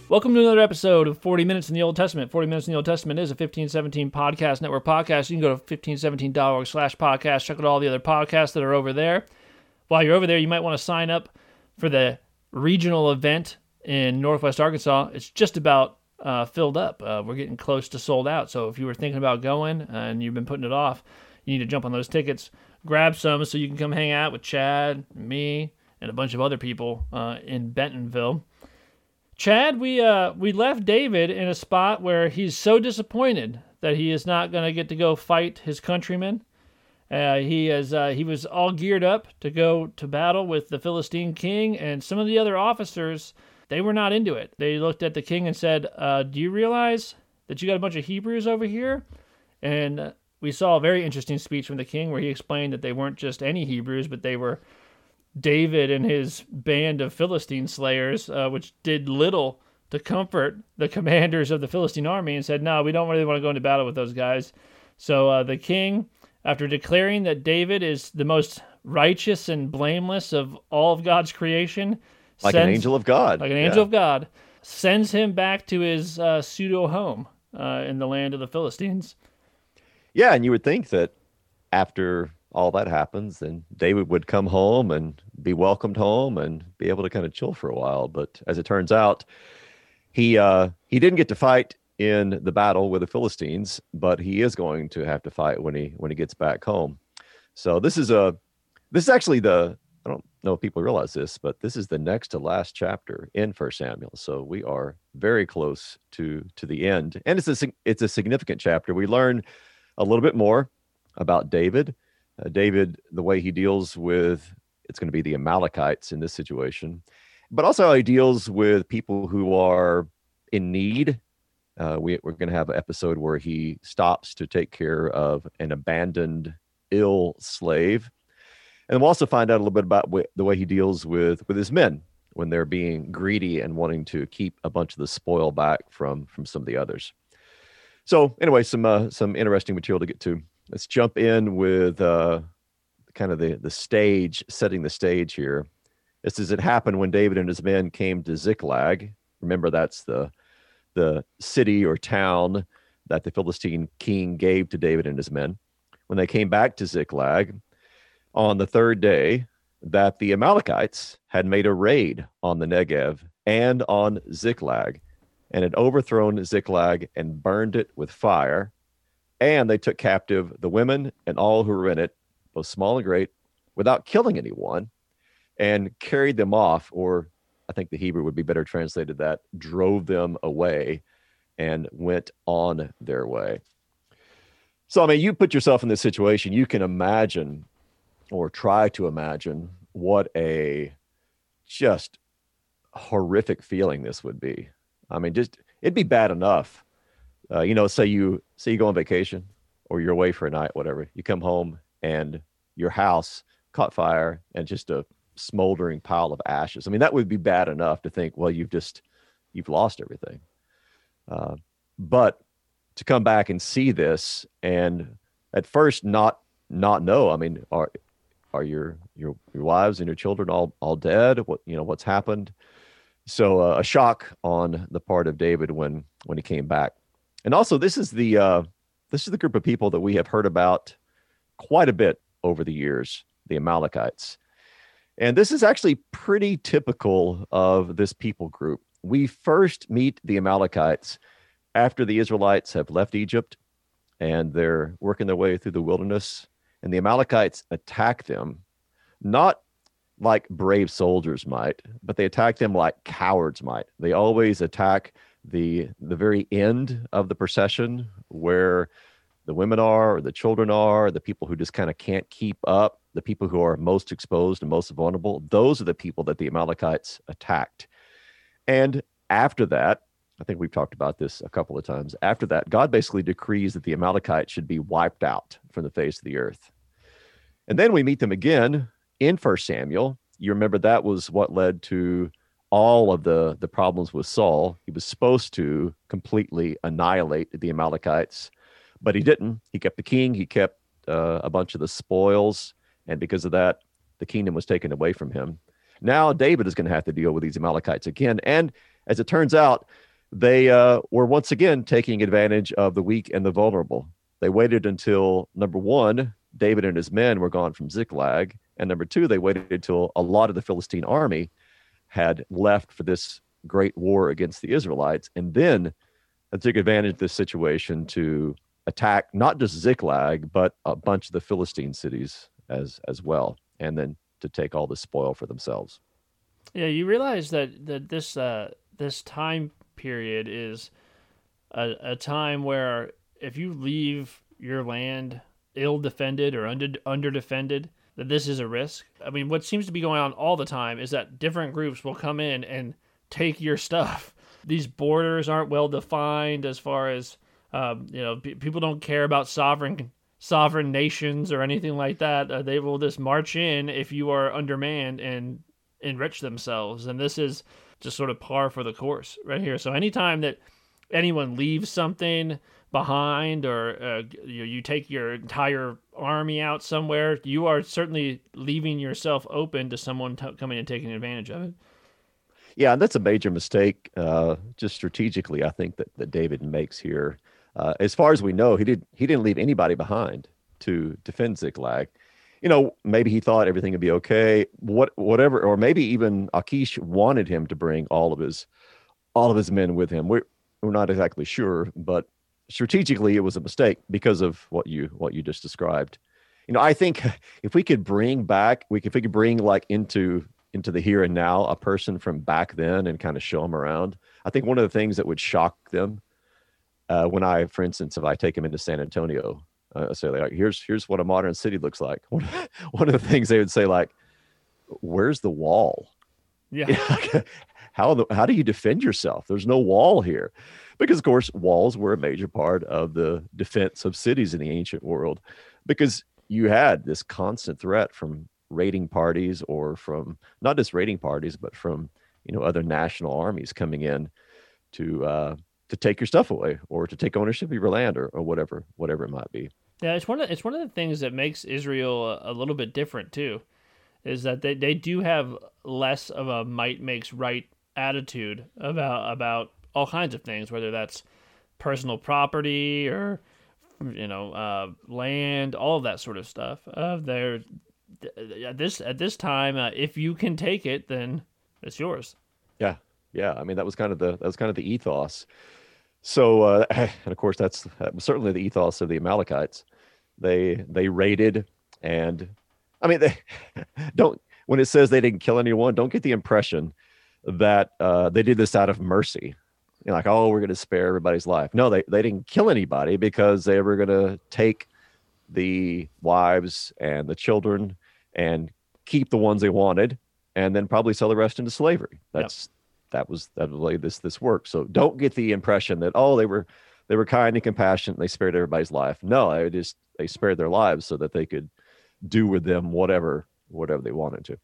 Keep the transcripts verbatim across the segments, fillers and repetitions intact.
Welcome to another episode of forty minutes in the Old Testament. forty minutes in the Old Testament is a fifteen seventeen Podcast Network podcast. You can go to fifteen seventeen dot org slash podcast. Check out all the other podcasts that are over there. While you're over there, you might want to sign up for the regional event in Northwest Arkansas. It's just about uh, filled up. Uh, we're getting close to sold out. So if you were thinking about going and you've been putting it off, you need to jump on those tickets. Grab some so you can come hang out with Chad, me, and a bunch of other people uh, in Bentonville. Chad, we uh we left David in a spot where he's so disappointed that he is not going to get to go fight his countrymen. Uh, he is uh, he was all geared up to go to battle with the Philistine king, and some of the other officers, they were not into it. They looked at the king and said, uh, "Do you realize that you got a bunch of Hebrews over here?" And uh, we saw a very interesting speech from the king where he explained that they weren't just any Hebrews, but they were David and his band of Philistine slayers, uh, which did little to comfort the commanders of the Philistine army, and said, no, we don't really want to go into battle with those guys. So uh, the king, after declaring that David is the most righteous and blameless of all of God's creation, like sends, an angel of God, like an angel yeah. of God, sends him back to his uh, pseudo home uh, in the land of the Philistines. Yeah, and you would think that after all that happens, then David would come home and be welcomed home and be able to kind of chill for a while. But as it turns out, he uh, he didn't get to fight in the battle with the Philistines, but he is going to have to fight when he when he gets back home. So this is a this is actually the I don't know if people realize this, but this is the next to last chapter in First Samuel. So we are very close to to the end, and it's a it's a significant chapter. We learn a little bit more about David. Uh, David, the way he deals with, it's going to be the Amalekites in this situation, but also how he deals with people who are in need. Uh, we, we're going to have an episode where he stops to take care of an abandoned, ill slave. And we'll also find out a little bit about wh- the way he deals with, with his men when they're being greedy and wanting to keep a bunch of the spoil back from, from some of the others. So anyway, some uh, some interesting material to get to. Let's jump in with uh, kind of the, the stage, setting the stage here. This is it happened when David and his men came to Ziklag. Remember, that's the the city or town that the Philistine king gave to David and his men. When they came back to Ziklag on the third day, that the Amalekites had made a raid on the Negev and on Ziklag, and had overthrown Ziklag and burned it with fire. And they took captive the women and all who were in it, both small and great, without killing anyone, and carried them off, or I think the Hebrew would be better translated that, drove them away and went on their way. So, I mean, you put yourself in this situation, you can imagine or try to imagine what a just horrific feeling this would be. I mean, just it'd be bad enough. Uh, you know, say you say you go on vacation or you're away for a night, whatever. You come home and your house caught fire and just a smoldering pile of ashes. I mean, that would be bad enough to think, well, you've just you've lost everything. Uh, but to come back and see this and at first not not know. I mean, are are your your your wives and your children all all dead? What you know what's happened? So uh, a shock on the part of David when when he came back. And also, this is the uh, this is the group of people that we have heard about quite a bit over the years, the Amalekites. And this is actually pretty typical of this people group. We first meet the Amalekites after the Israelites have left Egypt and they're working their way through the wilderness. And the Amalekites attack them, not like brave soldiers might, but they attack them like cowards might. They always attack the the very end of the procession where the women are, or the children are, the people who just kind of can't keep up, the people who are most exposed and most vulnerable. Those are the people that the Amalekites attacked. And after that, I think we've talked about this a couple of times. After that, God basically decrees that the Amalekites should be wiped out from the face of the earth. And then we meet them again in First Samuel. You remember that was what led to all of the, the problems with Saul. He was supposed to completely annihilate the Amalekites, but he didn't. He kept the king. He kept uh, a bunch of the spoils. And because of that, the kingdom was taken away from him. Now David is going to have to deal with these Amalekites again. And as it turns out, they uh, were once again taking advantage of the weak and the vulnerable. They waited until, number one, David and his men were gone from Ziklag, and number two, they waited until a lot of the Philistine army had left for this great war against the Israelites, and then they took advantage of this situation to attack not just Ziklag, but a bunch of the Philistine cities as as well, and then to take all the spoil for themselves. Yeah, you realize that that this uh, this time period is a, a time where if you leave your land ill defended or under under defended, that this is a risk. I mean, what seems to be going on all the time is that different groups will come in and take your stuff. These borders aren't well defined as far as um, you know. P- people don't care about sovereign sovereign nations or anything like that. Uh, they will just march in if you are undermanned and enrich themselves, and this is just sort of par for the course right here. So anytime that anyone leaves something behind, or uh, you, you take your entire army out somewhere, you are certainly leaving yourself open to someone t- coming and taking advantage of it. Yeah, and that's a major mistake, uh, just strategically, I think that, that David makes here. Uh, as far as we know, he did he didn't leave anybody behind to defend Ziklag. You know, maybe he thought everything would be okay, what whatever, or maybe even Achish wanted him to bring all of his all of his men with him. We're we're not exactly sure, but strategically it was a mistake because of what you what you just described. You know, I think if we could bring back, we could, if we could bring like into into the here and now a person from back then and kind of show them around. I think one of the things that would shock them uh, when I, for instance, if I take them into San Antonio, uh, say like, here's here's what a modern city looks like. One, one of the things they would say like, where's the wall? Yeah. how the, how do you defend yourself? There's no wall here. Because, of course, walls were a major part of the defense of cities in the ancient world, because you had this constant threat from raiding parties, or from not just raiding parties, but from, you know, other national armies coming in to uh, to take your stuff away, or to take ownership of your land, or, or whatever whatever it might be. Yeah, it's one of it's one of the things that makes Israel a, a little bit different too, is that they, they do have less of a might makes right attitude about about all kinds of things, whether that's personal property or, you know, uh, land, all of that sort of stuff. Uh, they're at this at this time, uh, if you can take it, then it's yours. Yeah, yeah. I mean, that was kind of the that was kind of the ethos. So, uh, and of course, that's that was certainly the ethos of the Amalekites. They they raided, and I mean, they don't. When it says they didn't kill anyone, don't get the impression that uh, they did this out of mercy. You know, like, oh, we're going to spare everybody's life. No, they, they didn't kill anybody because they were going to take the wives and the children and keep the ones they wanted, and then probably sell the rest into slavery. That's yep. that was that was the way this this worked. So don't get the impression that, oh, they were they were kind and compassionate and they spared everybody's life. No, they just they spared their lives so that they could do with them whatever whatever they wanted to.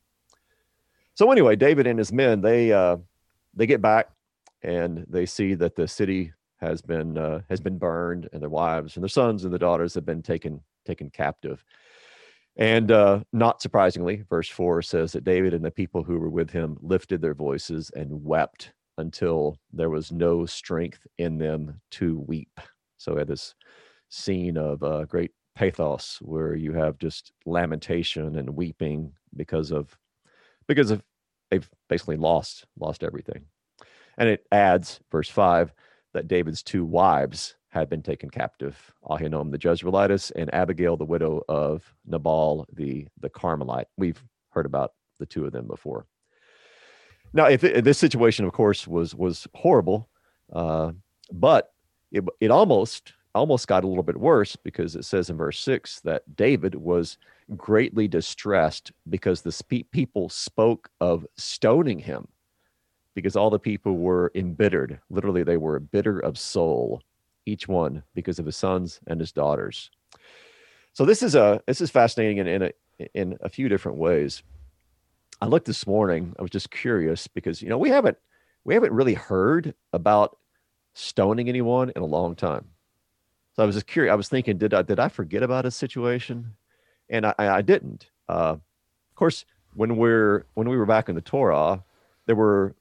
So anyway, David and his men, they uh, they get back, and they see that the city has been uh, has been burned, and their wives and their sons and their daughters have been taken taken captive. And uh, not surprisingly, verse four says that David and the people who were with him lifted their voices and wept until there was no strength in them to weep. So at this scene of uh, great pathos, where you have just lamentation and weeping because of because of they've basically lost lost everything. And it adds, verse five, that David's two wives had been taken captive, Ahinoam the Jezreelitess and Abigail, the widow of Nabal the, the Carmelite. We've heard about the two of them before. Now, if it, this situation, of course, was was horrible, uh, but it, it almost almost got a little bit worse, because it says in verse six that David was greatly distressed because the spe- people spoke of stoning him, because all the people were embittered. Literally, they were bitter of soul, each one, because of his sons and his daughters. So this is a this is fascinating in in a, in a few different ways. I looked this morning. I was just curious because, you know, we haven't we haven't really heard about stoning anyone in a long time. So I was just curious. I was thinking, did I did I forget about a situation? And I, I didn't. Uh, of course, when we're when we were back in the Torah, there were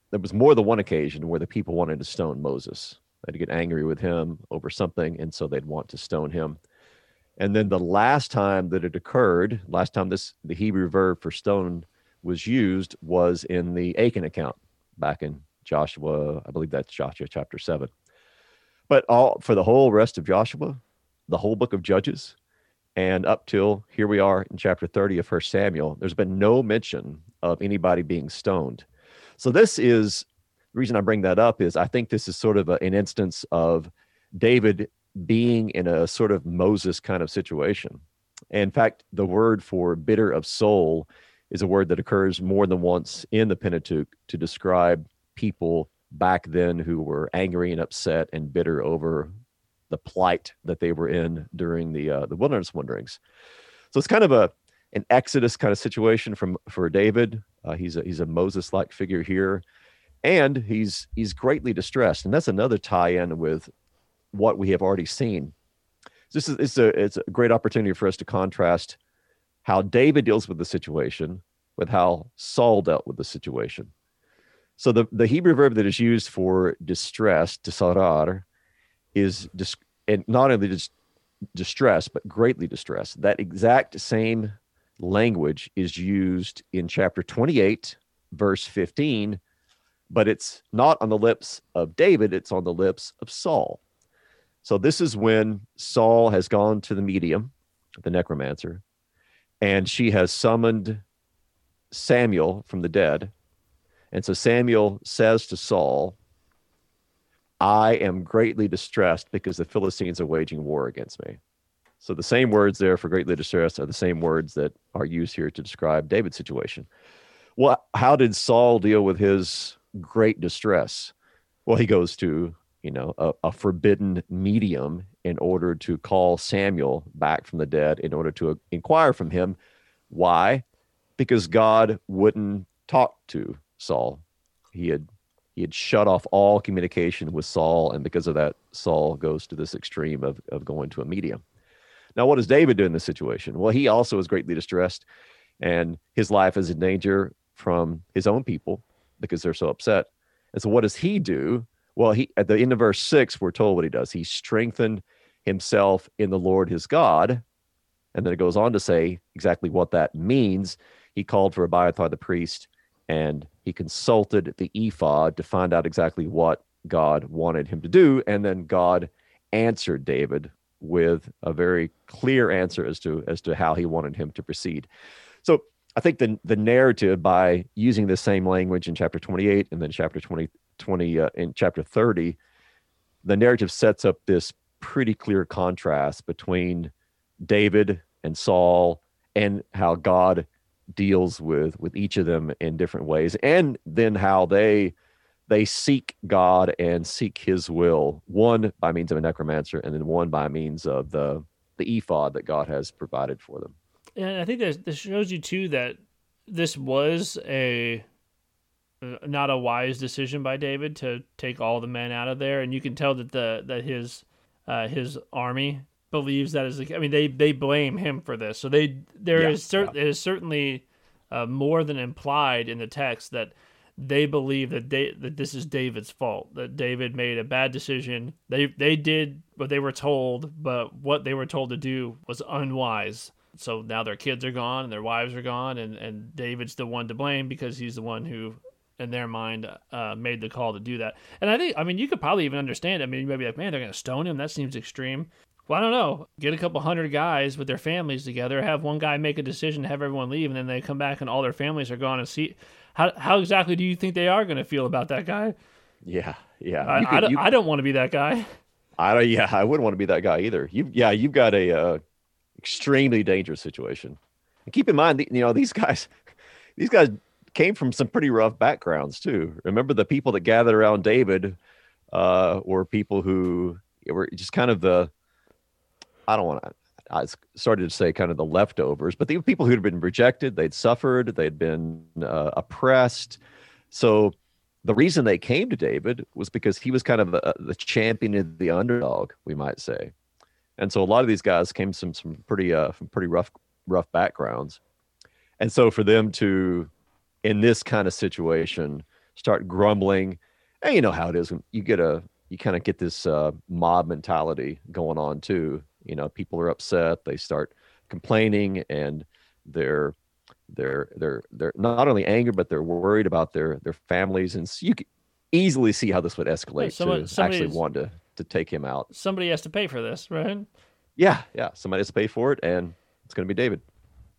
there was more than one occasion where the people wanted to stone Moses. They'd get angry with him over something, and so they'd want to stone him. And then the last time that it occurred, last time this the Hebrew verb for stone was used was in the Achan account back in Joshua. I believe that's Joshua chapter seven. But all for the whole rest of Joshua, the whole book of Judges, and up till here we are in chapter thirty of First Samuel, there's been no mention of anybody being stoned. So this is the reason I bring that up is I think this is sort of a, an instance of David being in a sort of Moses kind of situation. In fact, the word for bitter of soul is a word that occurs more than once in the Pentateuch to describe people back then who were angry and upset and bitter over the plight that they were in during the uh, the wilderness wanderings. So it's kind of a an Exodus kind of situation from for David. Uh, he's a he's a Moses-like figure here, and he's he's greatly distressed, and that's another tie-in with what we have already seen. This is it's a it's a great opportunity for us to contrast how David deals with the situation with how Saul dealt with the situation. So the, the Hebrew verb that is used for distress, tisarar, is dis- and not only just distress, but greatly distressed. That exact same language is used in chapter twenty-eight, verse fifteen, but it's not on the lips of David, it's on the lips of Saul. So this is when Saul has gone to the medium, the necromancer, and she has summoned Samuel from the dead. And so Samuel says to Saul, I am greatly distressed because the Philistines are waging war against me. So the same words there for greatly distressed are the same words that are used here to describe David's situation. Well, how did Saul deal with his great distress? Well, he goes to, you know, a, a forbidden medium in order to call Samuel back from the dead, in order to inquire from him. Why? Because God wouldn't talk to Saul. He had he had shut off all communication with Saul, and because of that, Saul goes to this extreme of, of going to a medium. Now, what does David do in this situation? Well, he also is greatly distressed, and his life is in danger from his own people because they're so upset. And so what does he do? Well, he at the end of verse six, we're told what he does. He strengthened himself in the Lord his God. And then it goes on to say exactly what that means. He called for Abiathar the priest, and he consulted the ephod to find out exactly what God wanted him to do. And then God answered David with a very clear answer as to as to how he wanted him to proceed. So I think the the narrative, by using the same language in chapter twenty-eight and then chapter twenty, twenty uh, in chapter thirty, the narrative sets up this pretty clear contrast between David and Saul and how God deals with with each of them in different ways, and then how they they seek God and seek his will, one by means of a necromancer and then one by means of the the ephod that God has provided for them. And I think this this shows you too that this was a not a wise decision by David to take all the men out of there, and you can tell that the that his uh, his army believes that is. I mean, they they blame him for this, so they there yeah, is cer- yeah. it is certainly uh, more than implied in the text that they believe that they that this is David's fault, that David made a bad decision. They they did what they were told, but what they were told to do was unwise. So now their kids are gone and their wives are gone, and, and David's the one to blame because he's the one who, in their mind, uh, made the call to do that. And I think, I mean, you could probably even understand it. I mean, you might be like, man, they're going to stone him? That seems extreme. Well, I don't know. Get a couple hundred guys with their families together, have one guy make a decision to have everyone leave, and then they come back and all their families are gone. And see, how how exactly do you think they are going to feel about that guy? Yeah, yeah. I, could, I, don't, you, I don't want to be that guy. I don't. Yeah, I wouldn't want to be that guy either. You, yeah, you've got a uh, extremely dangerous situation. And keep in mind, you know, these guys, these guys came from some pretty rough backgrounds too. Remember, the people that gathered around David uh, were people who were just kind of the, I don't want to, I started to say kind of the leftovers, but they were people who had been rejected. They'd suffered. They'd been uh, oppressed. So the reason they came to David was because he was kind of a, the champion of the underdog, we might say. And so a lot of these guys came from some pretty, uh, from pretty rough, rough backgrounds. And so for them to, in this kind of situation, start grumbling. And you know how it is. You get a, you kind of get this uh, mob mentality going on too. You know, people are upset. They start complaining, and they're they're they're they're not only angry, but they're worried about their their families. And so you can easily see how this would escalate Somebody, to actually want to to take him out. Somebody has to pay for this, right? Yeah, yeah. Somebody has to pay for it, and it's going to be David.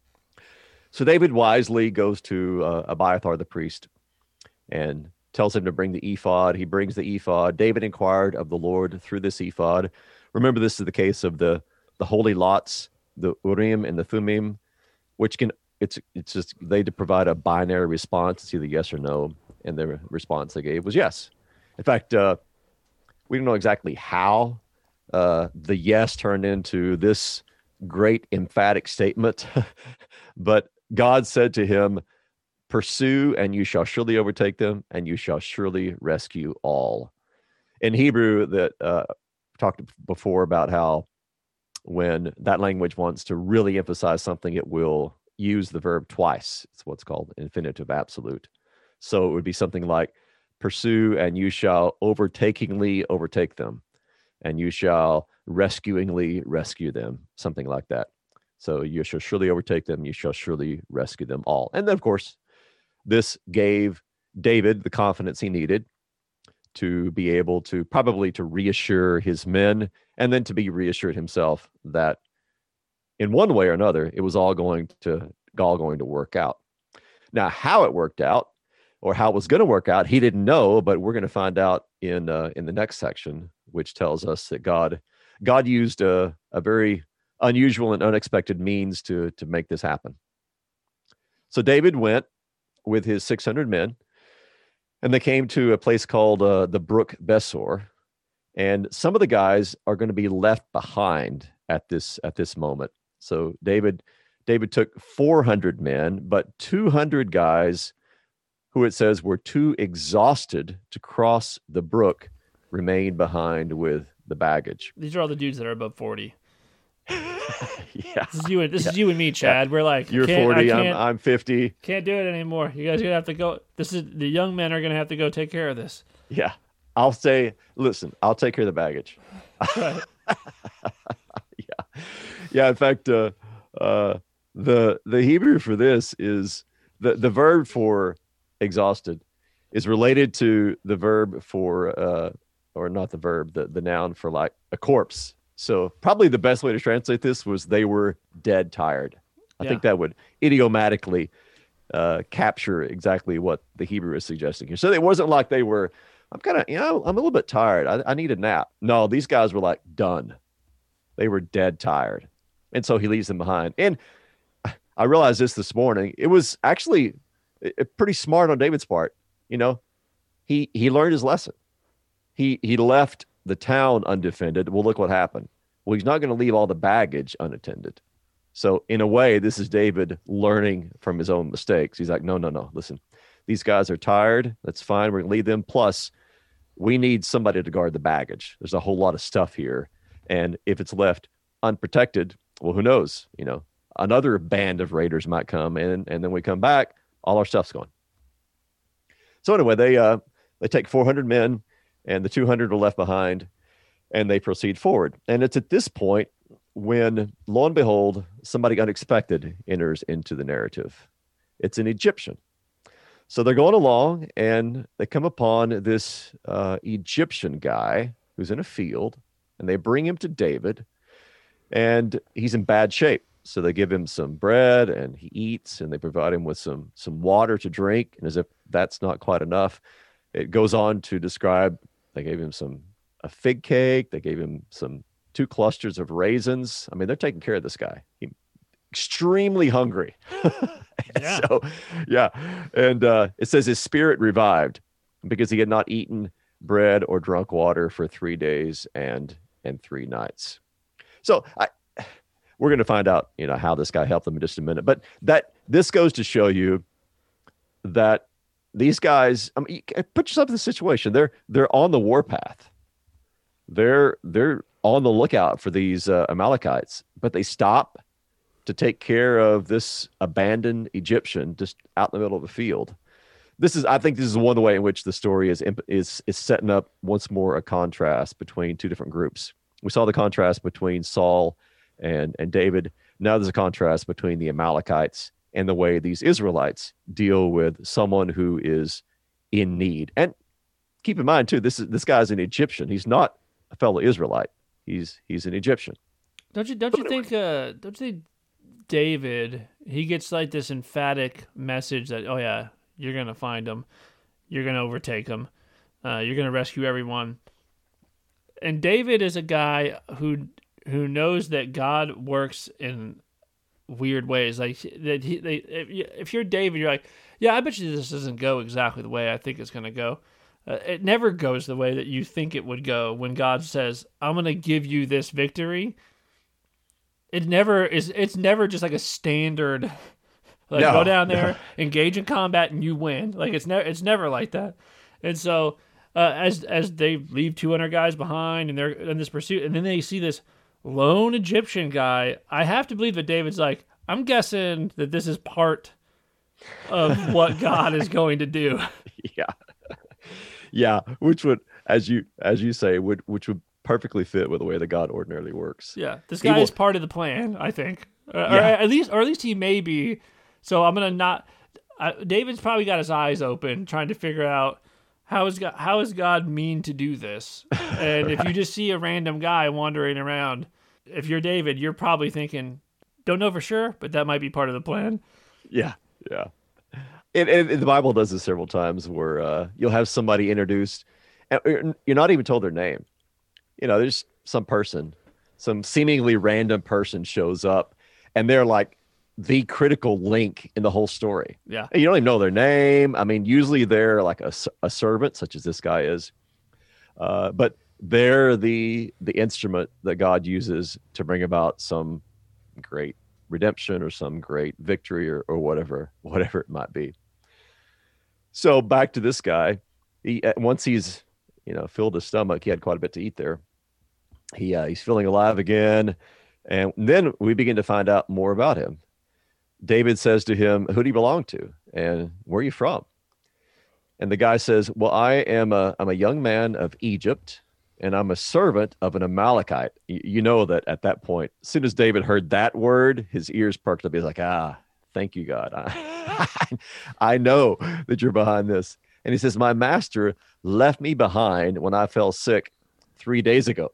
So David wisely goes to uh, Abiathar the priest and tells him to bring the ephod. He brings the ephod. David inquired of the Lord through this ephod. Remember, this is the case of the the holy lots, the Urim and the Thummim, which can it's it's just they to provide a binary response. It's either yes or no, and the response they gave was yes. In fact, uh, we don't know exactly how uh, the yes turned into this great emphatic statement, but God said to him, "Pursue, and you shall surely overtake them, and you shall surely rescue all." In Hebrew, that uh, talked before about how when that language wants to really emphasize something, it will use the verb twice. It's what's called infinitive absolute. So it would be something like, "Pursue, and you shall overtakingly overtake them, and you shall rescuingly rescue them," something like that. So you shall surely overtake them, you shall surely rescue them all. And then, of course, this gave David the confidence he needed to be able to probably to reassure his men, and then to be reassured himself that in one way or another, it was all going to all going to work out. Now, how it worked out, or how it was going to work out, he didn't know, but we're going to find out in uh, in the next section, which tells us that God God used a, a very unusual and unexpected means to to make this happen. So David went with his six hundred men, and they came to a place called uh, the Brook Besor, and some of the guys are going to be left behind at this at this moment. So David David took four hundred men, but two hundred guys who it says were too exhausted to cross the brook remained behind with the baggage. These are all the dudes that are above forty. Yeah. This is you and this yeah. is you and me, Chad. Yeah. We're like, you're forty, I'm I'm fifty. Can't do it anymore. You guys are gonna have to go. This is the young men are gonna have to go take care of this. Yeah. I'll say, listen, I'll take care of the baggage. Right. yeah. Yeah. In fact, uh, uh, the the Hebrew for this is the, the verb for exhausted is related to the verb for uh, or not the verb, the, the noun for like a corpse. So probably the best way to translate this was they were dead tired. I Yeah. think that would idiomatically uh, capture exactly what the Hebrew is suggesting here. So it wasn't like they were, I'm kind of, you know, I'm a little bit tired. I, I need a nap. No, these guys were like done. They were dead tired. And so he leaves them behind. And I realized this this morning. It was actually uh, pretty smart on David's part. You know, he he learned his lesson. He he left the town undefended. Well, look what happened. Well, he's not going to leave all the baggage unattended. So in a way, this is David learning from his own mistakes. He's like, no, no, no. Listen, these guys are tired. That's fine. We're going to leave them. Plus, we need somebody to guard the baggage. There's a whole lot of stuff here. And if it's left unprotected, well, who knows? You know, another band of raiders might come in, and then we come back, all our stuff's gone. So anyway, they uh, they take four hundred men, and the two hundred are left behind, and they proceed forward. And it's at this point when, lo and behold, somebody unexpected enters into the narrative. It's an Egyptian. So they're going along, and they come upon this uh, Egyptian guy who's in a field, and they bring him to David, and he's in bad shape. So they give him some bread, and he eats, and they provide him with some some water to drink. And as if that's not quite enough, it goes on to describe they gave him some a fig cake. They gave him some two clusters of raisins. I mean, they're taking care of this guy. He, extremely hungry. Yeah. So, yeah. And uh, it says his spirit revived because he had not eaten bread or drunk water for three days and and three nights. So I. We're going to find out, you know, how this guy helped them in just a minute. But that this goes to show you that these guys, I mean, put yourself in the situation. They're they're on the warpath. They're they're on the lookout for these uh, Amalekites, but they stop to take care of this abandoned Egyptian just out in the middle of a field. this is, I think this is one of the way in which the story is is is setting up once more a contrast between two different groups. We saw the contrast between Saul and and David. Now there's a contrast between the Amalekites and the way these Israelites deal with someone who is in need. And keep in mind too, this is this guy's an Egyptian. He's not a fellow Israelite. He's he's an Egyptian. Don't you don't you think uh, don't you think David, he gets like this emphatic message that, oh yeah, you're gonna find him, you're gonna overtake him, uh, you're gonna rescue everyone. And David is a guy who who knows that God works in weird ways. Like that, he, they, if you're David, you're like, yeah, I bet you this doesn't go exactly the way I think it's gonna go. Uh, it never goes the way that you think it would go when God says, I'm gonna give you this victory. It never is. It's never just like a standard, like no, go down there, no. engage in combat, and you win. Like it's never. It's never like that. And so, uh, as as they leave two hundred guys behind, and they're in this pursuit, and then they see this lone Egyptian guy. I have to believe that David's like, I'm guessing that this is part of what God is going to do. Yeah, yeah. Which would, as you as you say, would which would. perfectly fit with the way that God ordinarily works. Yeah, this guy will... is part of the plan, I think, uh, yeah. or at least, or at least he may be. So I'm gonna not. Uh, David's probably got his eyes open, trying to figure out how is God, how is God mean to do this. And right. if you just see a random guy wandering around, if you're David, you're probably thinking, don't know for sure, but that might be part of the plan. Yeah, yeah. And, and, and the Bible does this several times, where uh, you'll have somebody introduced, and you're not even told their name. You know, there's some person, some seemingly random person shows up, and they're like the critical link in the whole story. Yeah. And you don't even know their name. I mean, usually they're like a, a servant, such as this guy is. Uh, but they're the the instrument that God uses to bring about some great redemption or some great victory or, or whatever, whatever it might be. So back to this guy. He, once he's, you know, filled his stomach, he had quite a bit to eat there. He uh, he's feeling alive again, and then we begin to find out more about him. David says to him, "Who do you belong to, and where are you from?" And the guy says, "Well, I am a I'm a young man of Egypt, and I'm a servant of an Amalekite." You, you know that at that point, as soon as David heard that word, his ears perked up. He's like, "Ah, thank you, God. I, I know that you're behind this." And he says, "My master left me behind when I fell sick three days ago.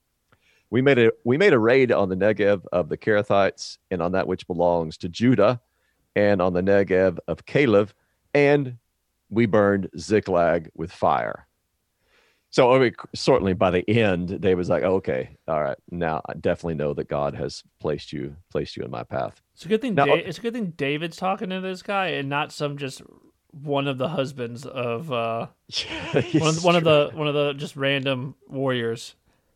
We made a we made a raid on the Negev of the Kerethites and on that which belongs to Judah, and on the Negev of Caleb, and we burned Ziklag with fire." So I mean, certainly by the end, David's like, oh, "Okay, all right, now I definitely know that God has placed you placed you in my path." It's a good thing. Now, da- it's a good thing David's talking to this guy and not some just one of the husbands of uh, one, of, one of the one of the just random warriors.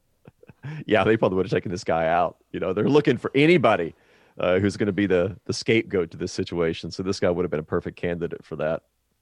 Yeah, they probably would have taken this guy out. You know, they're looking for anybody uh, who's going to be the the scapegoat to this situation. So this guy would have been a perfect candidate for that.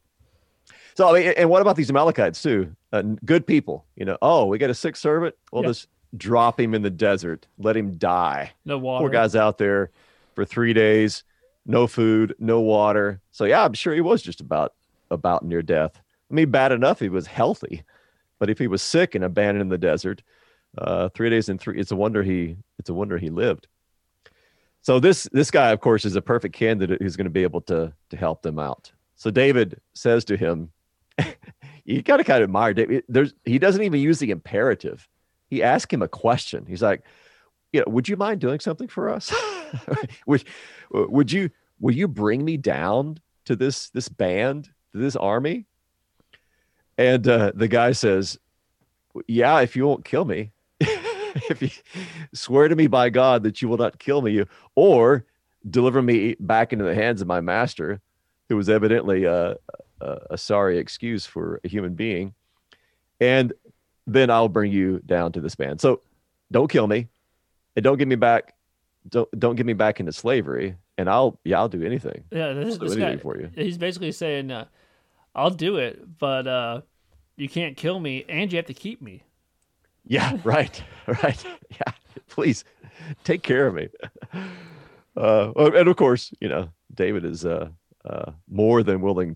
So, I mean, and what about these Amalekites too? Uh, good people. You know, oh, we got a sick servant. Well, yeah. Just drop him in the desert, let him die. No water. Poor guy's out there for three days, no food, no water. So yeah, I'm sure he was just about about near death. I mean, bad enough he was healthy, but if he was sick and abandoned in the desert. Uh, three days and three. It's a wonder he. It's a wonder he lived. So this this guy, of course, is a perfect candidate who's going to be able to to help them out. So David says to him, "You got to kind of admire David. There's he doesn't even use the imperative. He asks him a question. He's like, you know, would you mind doing something for us? would would you will you bring me down to this this band, to this army?" And uh, the guy says, "Yeah, if you won't kill me." If you swear to me by God that you will not kill me or deliver me back into the hands of my master, who was evidently a, a, a sorry excuse for a human being, and then I'll bring you down to this band. So don't kill me and don't get me back. Don't, don't get me back into slavery. And I'll, yeah, I'll do anything. Yeah. This, I'll do this anything guy, for you. He's basically saying, uh, I'll do it, but, uh, you can't kill me and you have to keep me. Yeah, right, right. Yeah, please take care of me. Uh, and of course, you know, David is uh, uh, more than willing to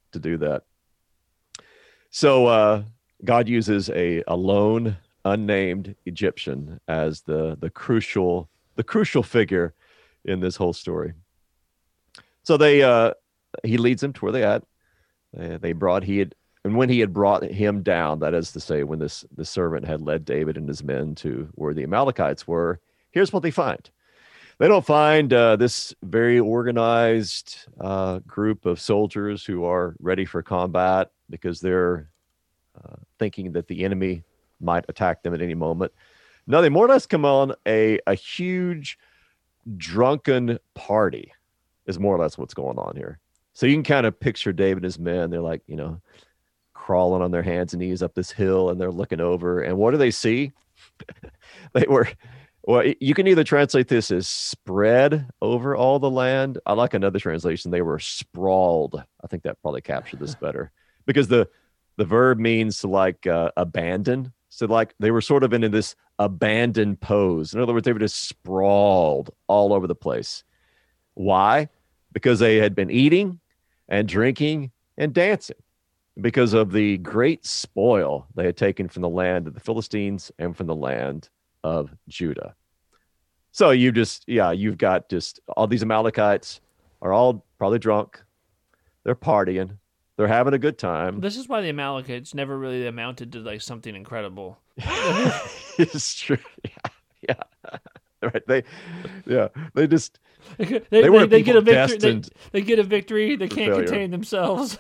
to do that. So uh, God uses a, a lone, unnamed Egyptian as the the crucial the crucial figure in this whole story. So they uh, he leads them to where they at. They, they brought he had and when he had brought him down, that is to say, when this the servant had led David and his men to where the Amalekites were, here's what they find. They don't find uh, this very organized uh, group of soldiers who are ready for combat because they're uh, thinking that the enemy might attack them at any moment. No, they more or less come on a, a huge drunken party is more or less what's going on here. So you can kind of picture David and his men. They're like, you know, crawling on their hands and knees up this hill, and they're looking over. And what do they see? They were... Well, you can either translate this as spread over all the land. I like another translation. They were sprawled. I think that probably captured this better because the the verb means to like uh, abandon. So like they were sort of in this abandoned pose. In other words, they were just sprawled all over the place. Why? Because they had been eating and drinking and dancing because of the great spoil they had taken from the land of the Philistines and from the land of Judah. So you just, yeah, you've got just all these Amalekites are all probably drunk. They're partying. They're having a good time. This is why the Amalekites never really amounted to like something incredible. It's true. Yeah. Yeah. Right. They, yeah, they just, they, they, they, weren't they get a people victory. They, destined they get a victory. They for can't failure. contain themselves.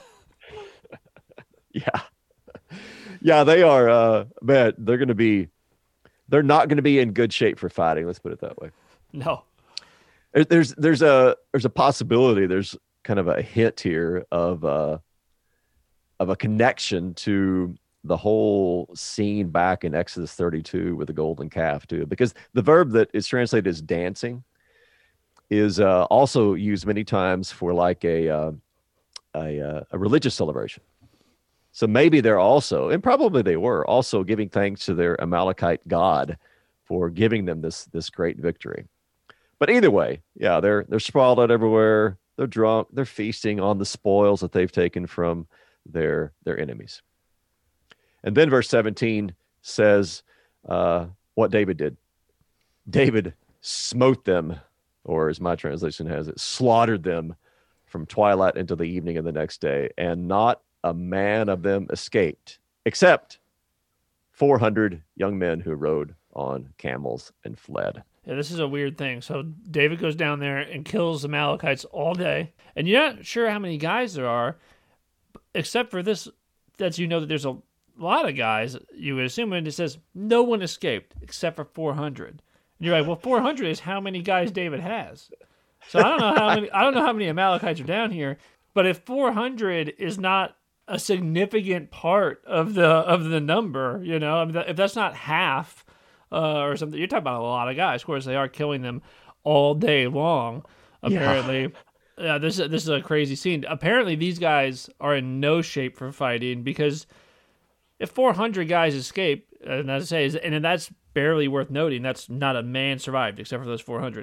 Yeah. Yeah, they are, uh, man, they're going to be, they're not going to be in good shape for fighting. Let's put it that way. No. There's there's a there's a possibility. There's kind of a hint here of uh, of a connection to the whole scene back in Exodus thirty-two with the golden calf too, because the verb that is translated as dancing is uh, also used many times for like a uh, a, uh, a religious celebration. So maybe they're also, and probably they were, also giving thanks to their Amalekite god for giving them this this great victory. But either way, yeah, they're they're sprawled out everywhere. They're drunk. They're feasting on the spoils that they've taken from their their enemies. And then verse seventeen says uh, what David did. David smote them, or as my translation has it, slaughtered them from twilight into the evening of the next day, and not a man of them escaped, except four hundred young men who rode on camels and fled. Yeah, this is a weird thing. So David goes down there and kills the Amalekites all day, and you're not sure how many guys there are, except for this, that you know that there's a lot of guys. You would assume, and it says no one escaped except for four hundred. And you're like, well, four hundred is how many guys David has. So I don't know how many. I don't know how many Amalekites are down here. But if four hundred is not a significant part of the of the number, you know, I mean, if that's not half uh, or something, you're talking about a lot of guys. Of course, they are killing them all day long. Apparently, yeah. Yeah, this is this is a crazy scene. Apparently, these guys are in no shape for fighting because if four hundred guys escape, and as I say, and that's barely worth noting, that's not a man survived except for those four hundred.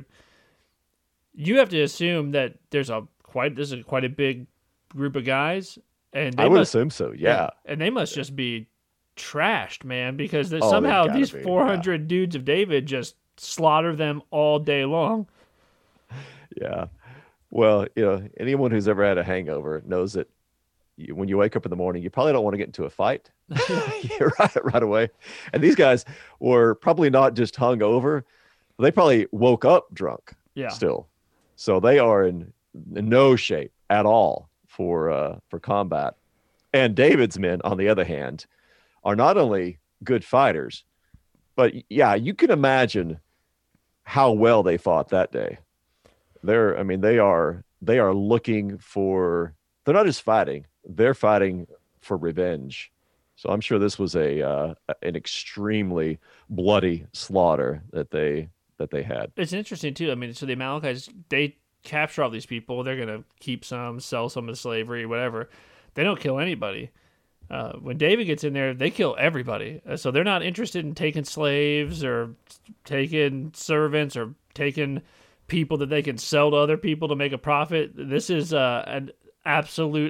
You have to assume that there's a quite this is quite a big group of guys. And they I would must, assume so, yeah. And they must just be trashed, man, because Oh, somehow they've gotta these be, four hundred dudes of David just slaughter them all day long. Yeah. Well, you know, anyone who's ever had a hangover knows that you, when you wake up in the morning, you probably don't want to get into a fight right, right away. And these guys were probably not just hung over. They probably woke up drunk Yeah. still. So they are in, in no shape at all for uh, for combat. And David's men, on the other hand, are not only good fighters, but yeah, you can imagine how well they fought that day. They're, I mean, they are they are looking for. They're not just fighting; they're fighting for revenge. So I'm sure this was a uh, an extremely bloody slaughter that they that they had. It's interesting too. I mean, so the Amalekites, they capture all these people. They're gonna keep some, sell some of slavery, whatever. They don't kill anybody. Uh, when David gets in there, they kill everybody. Uh, so they're not interested in taking slaves or taking servants or taking people that they can sell to other people to make a profit. This is uh, an absolute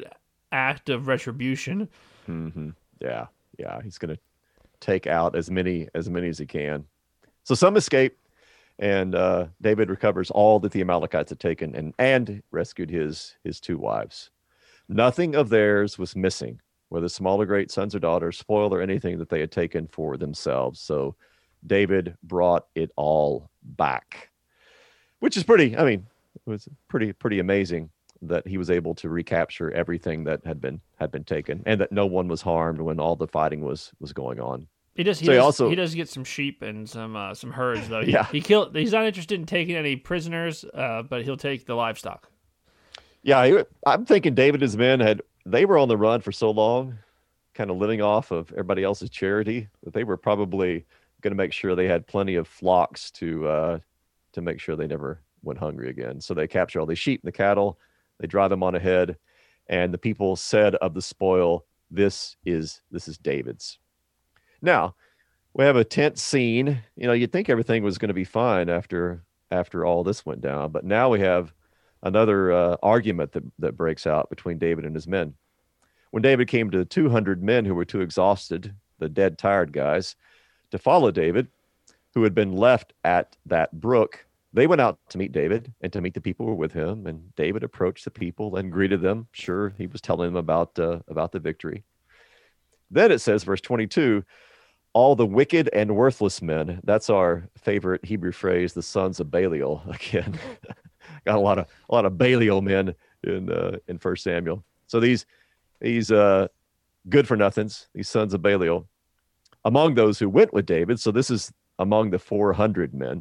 act of retribution. Mm-hmm. Yeah, yeah. He's going to take out as many as many as he can. So some escape, and uh, David recovers all that the Amalekites had taken, and and rescued his his two wives. Nothing of theirs was missing, whether small or great, sons or daughters, spoil or anything that they had taken for themselves. So David brought it all back, which is pretty. I mean, it was pretty pretty amazing that he was able to recapture everything that had been had been taken, and that no one was harmed when all the fighting was was going on. He does. He, so does, he also he does get some sheep and some uh, some herds though. He, yeah, he killed. He's not interested in taking any prisoners, uh, but he'll take the livestock. Yeah, he, I'm thinking David and his men had they were on the run for so long, kind of living off of everybody else's charity, that they were probably going to make sure they had plenty of flocks to uh, to make sure they never went hungry again. So they capture all the sheep and the cattle. They drive them on ahead, and the people said of the spoil, "This is this is David's." Now, we have a tense scene. You know, you'd think everything was going to be fine after after all this went down, but now we have another uh, argument that that breaks out between David and his men. When David came to two hundred men who were too exhausted, the dead, tired guys, to follow David, who had been left at that brook, they went out to meet David and to meet the people who were with him. And David approached the people and greeted them. Sure, he was telling them about uh, about the victory. Then it says, verse twenty-two, all the wicked and worthless men. That's our favorite Hebrew phrase, the sons of Belial. Again, got a lot of a lot of Belial men in uh, in First Samuel. So these these uh, good for nothings, these sons of Belial, among those who went with David. So this is among the four hundred men.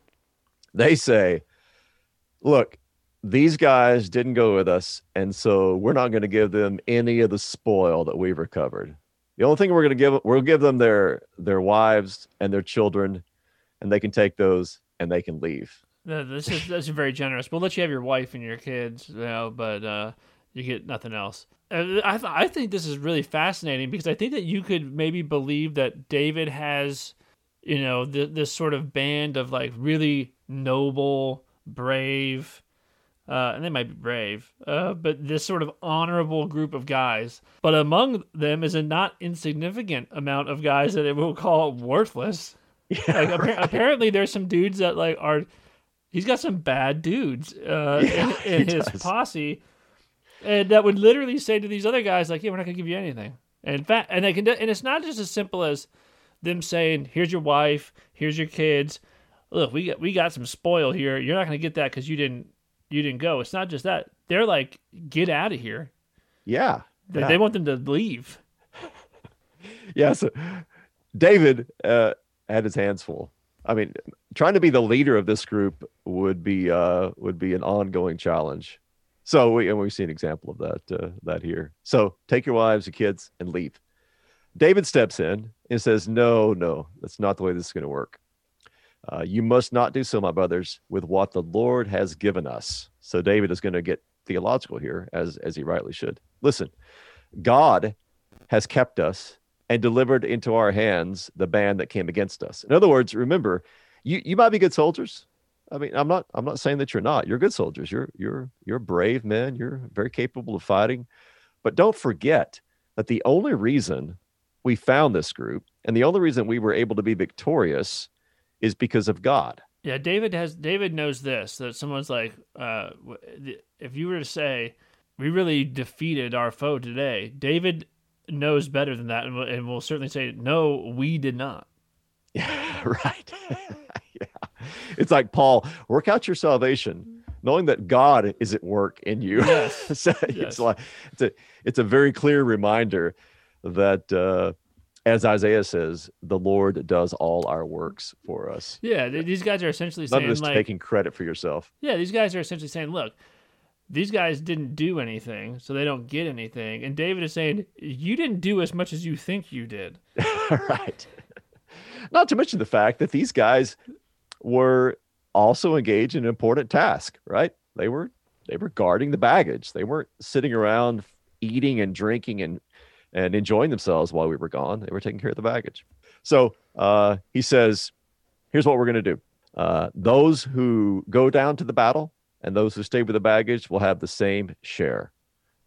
They say, look, these guys didn't go with us, and so we're not going to give them any of the spoil that we've recovered. The only thing we're going to give, we'll give them their their wives and their children, and they can take those and they can leave. No, this is that's very generous. We'll let you have your wife and your kids, you know, but uh, you get nothing else. Uh, I th- I think this is really fascinating because I think that you could maybe believe that David has, you know, th- this sort of band of like really noble, brave, uh, and they might be brave, uh, but this sort of honorable group of guys. But among them is a not insignificant amount of guys that it will call worthless. Yeah, like, right. appa- apparently, there's some dudes that like are. He's got some bad dudes uh, Yeah, in, in he his does. posse, and that would literally say to these other guys, like, "Yeah, we're not gonna give you anything." And in fact, and they can, do, and it's not just as simple as them saying, "Here's your wife, here's your kids. Look, we got we got some spoil here. You're not gonna get that because you didn't you didn't go." It's not just that; they're like, "Get out of here." Yeah, They, yeah. they want them to leave. Yeah, so David uh, had his hands full. I mean, trying to be the leader of this group would be uh, would be an ongoing challenge. So we and we see an example of that uh, that here. So take your wives, your kids, and leave. David steps in and says, "No, no, that's not the way this is going to work. Uh, you must not do so, my brothers, with what the Lord has given us." So David is going to get theological here, as as he rightly should. Listen, God has kept us and delivered into our hands the band that came against us. In other words, remember, you, you might be good soldiers. I mean, I'm not I'm not saying that you're not. You're good soldiers. You're you're you're brave men. You're very capable of fighting. But don't forget that the only reason we found this group and the only reason we were able to be victorious is because of God. Yeah, David has David knows this, that someone's like, uh, if you were to say, "We really defeated our foe today," David knows better than that, and will, and will certainly say, "No, we did not." Yeah, right. Yeah. It's like, Paul, work out your salvation, knowing that God is at work in you. Yes. So Yes. It's like it's a it's a very clear reminder that uh, as Isaiah says, the Lord does all our works for us. Yeah, th- these guys are essentially None saying, of us like, taking credit for yourself. yeah, these guys are essentially saying, look, these guys didn't do anything, so they don't get anything. And David is saying, you didn't do as much as you think you did. Right. Not to mention the fact that these guys were also engaged in an important task, right? They were they were guarding the baggage. They weren't sitting around eating and drinking and and enjoying themselves while we were gone. They were taking care of the baggage. So uh, he says, here's what we're going to do. Uh, those who go down to the battle and those who stay with the baggage will have the same share.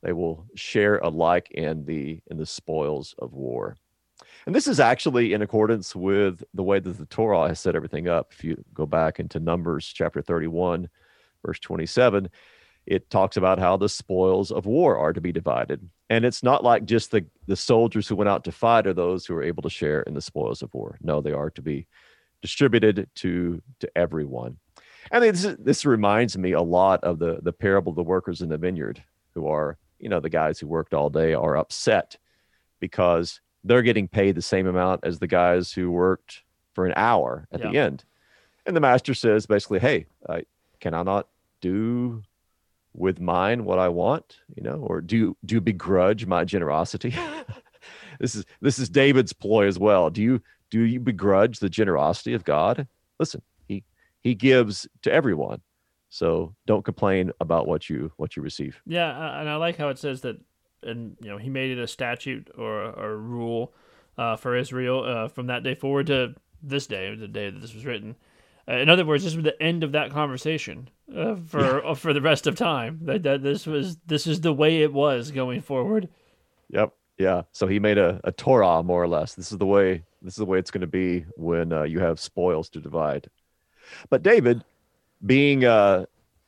They will share alike in the in the spoils of war. And this is actually in accordance with the way that the Torah has set everything up. If you go back into Numbers chapter thirty-one, verse twenty-seven, it talks about how the spoils of war are to be divided. And it's not like just the, the soldiers who went out to fight are those who are able to share in the spoils of war. No, they are to be distributed to, to everyone. And this, this reminds me a lot of the, the parable of the workers in the vineyard, who are, you know, the guys who worked all day are upset because they're getting paid the same amount as the guys who worked for an hour at yeah. the end. And the master says basically, hey, I, can I not do with mine what I want, you know, or do do you begrudge my generosity? this is this is David's ploy as well. Do you do you begrudge the generosity of God? Listen, he he gives to everyone, so don't complain about what you what you receive. Yeah, and I like how it says that, and you know, he made it a statute or a, or a rule uh, for Israel uh, from that day forward to this day, the day that this was written. Uh, in other words, this was the end of that conversation uh, for uh, for the rest of time. That, that this was this is the way it was going forward. Yep. Yeah. So he made a, a Torah, more or less. This is the way. This is the way it's going to be when uh, you have spoils to divide. But David, being uh,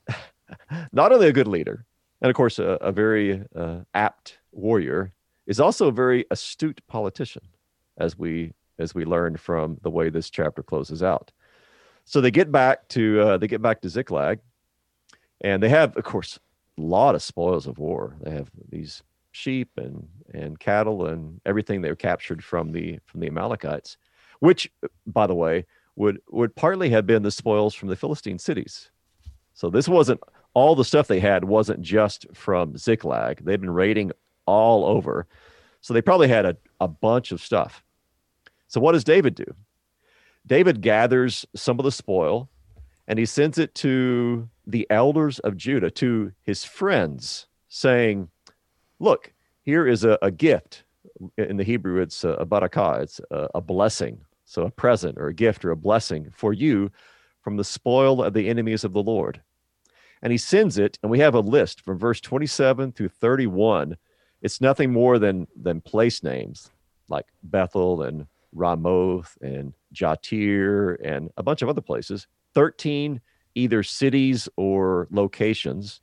not only a good leader and of course a, a very uh, apt warrior, is also a very astute politician, as we as we learned from the way this chapter closes out. So they get back to uh, they get back to Ziklag, and they have, of course, a lot of spoils of war. They have these sheep and and cattle and everything they were captured from the from the Amalekites, which, by the way, would would partly have been the spoils from the Philistine cities. So this wasn't all the stuff they had wasn't just from Ziklag. They'd been raiding all over, so they probably had a, a bunch of stuff. So what does David do? David gathers some of the spoil, and he sends it to the elders of Judah, to his friends, saying, look, here is a, a gift. In the Hebrew, it's a, a barakah. It's a, a blessing. So a present or a gift or a blessing for you from the spoil of the enemies of the Lord. And he sends it, and we have a list from verse twenty-seven through thirty-one. It's nothing more than, than place names like Bethel and Ramoth and Jatir and a bunch of other places. thirteen either cities or locations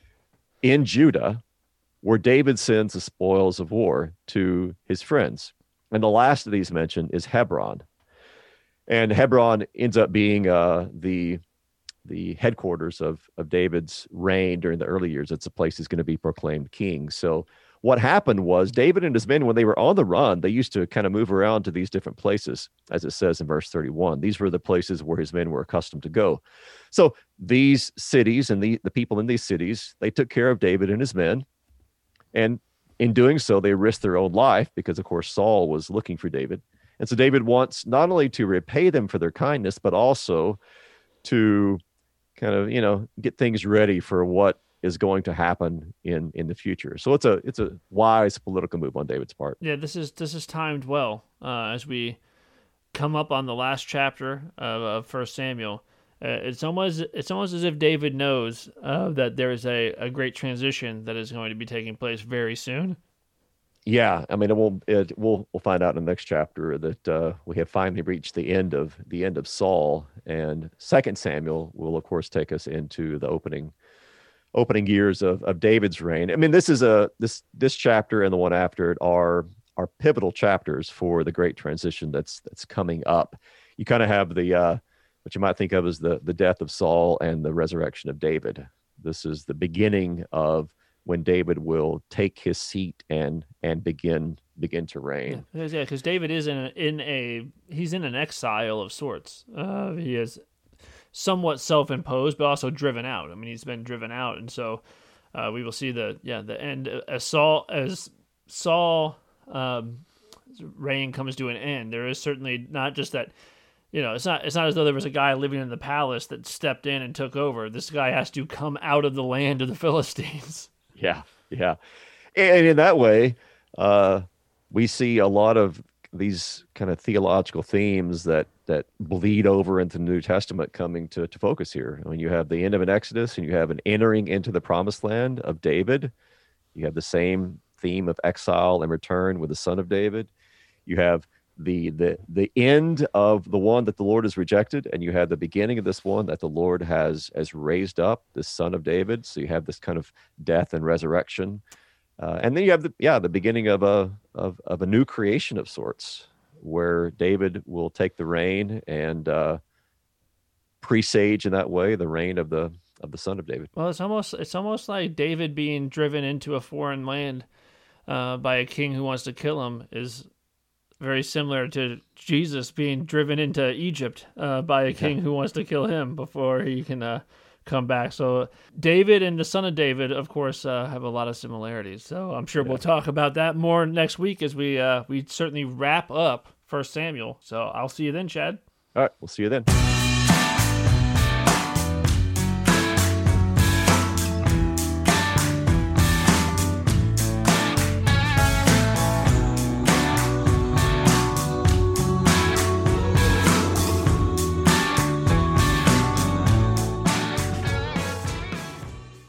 in Judah where David sends the spoils of war to his friends. And the last of these mentioned is Hebron. And Hebron ends up being uh, the the headquarters of, of David's reign during the early years. It's a place he's going to be proclaimed king. So what happened was David and his men, when they were on the run, they used to kind of move around to these different places, as it says in verse thirty-one. These were the places where his men were accustomed to go. So these cities and the, the people in these cities, they took care of David and his men. And in doing so, they risked their own life because, of course, Saul was looking for David. And so David wants not only to repay them for their kindness, but also to kind of, you know, get things ready for what is going to happen in in the future. So it's a it's a wise political move on David's part. Yeah, this is this is timed well uh, as we come up on the last chapter of, of First Samuel. Uh, it's almost it's almost as if David knows uh, that there is a, a great transition that is going to be taking place very soon. Yeah, I mean, it will. It, we'll we'll find out in the next chapter that uh, we have finally reached the end of the end of Saul, and Second Samuel will, of course, take us into the opening opening years of, of David's reign. I mean, this is a this this chapter and the one after it are are pivotal chapters for the great transition that's that's coming up. You kind of have the uh, what you might think of as the the death of Saul and the resurrection of David. This is the beginning of when David will take his seat and and begin begin to reign. Yeah, because David is in a, in a he's in an exile of sorts. Uh, he is somewhat self-imposed, but also driven out. I mean, he's been driven out, and so uh, we will see the yeah the end as Saul as Saul um, reign comes to an end. There is certainly not just that. You know, it's not it's not as though there was a guy living in the palace that stepped in and took over. This guy has to come out of the land of the Philistines. Yeah, yeah. And in that way, uh, we see a lot of these kind of theological themes that that bleed over into the New Testament coming to, to focus here. When you have the end of an Exodus and you have an entering into the promised land of David, You have the same theme of exile and return with the son of David. You have the the the end of the one that the Lord has rejected, and you have the beginning of this one that the Lord has has raised up, this son of David. So you have this kind of death and resurrection, uh, and then you have the yeah the beginning of a of of a new creation of sorts, where David will take the reign and uh, presage in that way the reign of the of the son of David. Well, it's almost it's almost like David being driven into a foreign land uh, by a king who wants to kill him is very similar to Jesus being driven into Egypt uh, by a king who wants to kill him before he can uh, come back. So David and the son of David, of course, uh, have a lot of similarities. So I'm sure yeah. we'll talk about that more next week as we uh, we certainly wrap up First Samuel. So I'll see you then, Chad. All right, we'll see you then.